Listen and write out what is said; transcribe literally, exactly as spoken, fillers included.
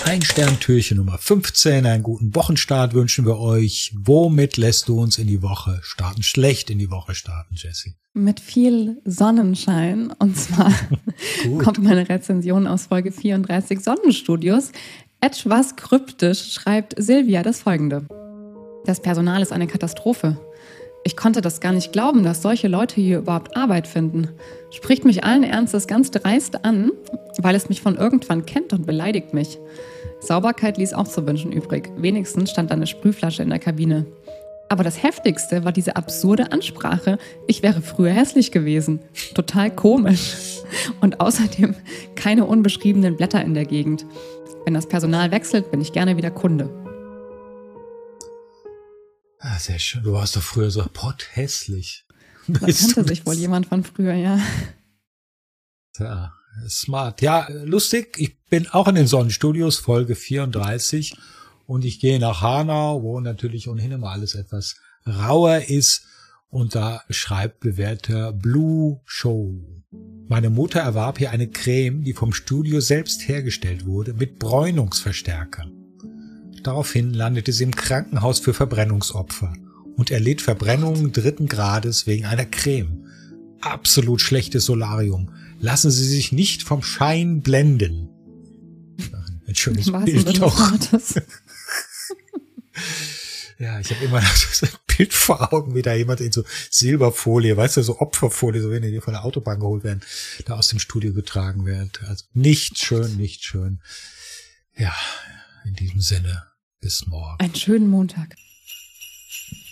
Ein-Stern-Türchen Nummer fünfzehn, einen guten Wochenstart wünschen wir euch. Womit lässt du uns in die Woche starten? Schlecht in die Woche starten, Jessie. Mit viel Sonnenschein. Und zwar kommt meine Rezension aus Folge vierunddreißig Sonnenstudios. Etwas kryptisch schreibt Silvia das Folgende. Das Personal ist eine Katastrophe. Ich konnte das gar nicht glauben, dass solche Leute hier überhaupt Arbeit finden. Spricht mich allen Ernstes ganz dreist an, weil es mich von irgendwann kennt und beleidigt mich. Sauberkeit ließ auch zu wünschen übrig. Wenigstens stand da eine Sprühflasche in der Kabine. Aber das Heftigste war diese absurde Ansprache, ich wäre früher hässlich gewesen. Total komisch. Und außerdem keine unbeschriebenen Blätter in der Gegend. Wenn das Personal wechselt, bin ich gerne wieder Kunde. Ah, sehr schön. Du warst doch früher so potthässlich. Da kannte sich wohl jemand von früher, ja. Ja, smart. Ja, lustig. Ich bin auch in den Sonnenstudios, Folge vierunddreißig. Und ich gehe nach Hanau, wo natürlich ohnehin immer alles etwas rauer ist. Und da schreibt bewährter Blue Show. Meine Mutter erwarb hier eine Creme, die vom Studio selbst hergestellt wurde, mit Bräunungsverstärker. Daraufhin landete sie im Krankenhaus für Verbrennungsopfer und erlitt Verbrennungen dritten Grades wegen einer Creme. Absolut schlechtes Solarium. Lassen Sie sich nicht vom Schein blenden. Ein schönes Bild doch. Ja, ich habe immer noch so ein Bild vor Augen, wie da jemand in so Silberfolie, weißt du, so Opferfolie, so wenn die von der Autobahn geholt werden, da aus dem Studio getragen wird. Also nicht schön, nicht schön. Ja, in diesem Sinne, bis morgen. Einen schönen Montag.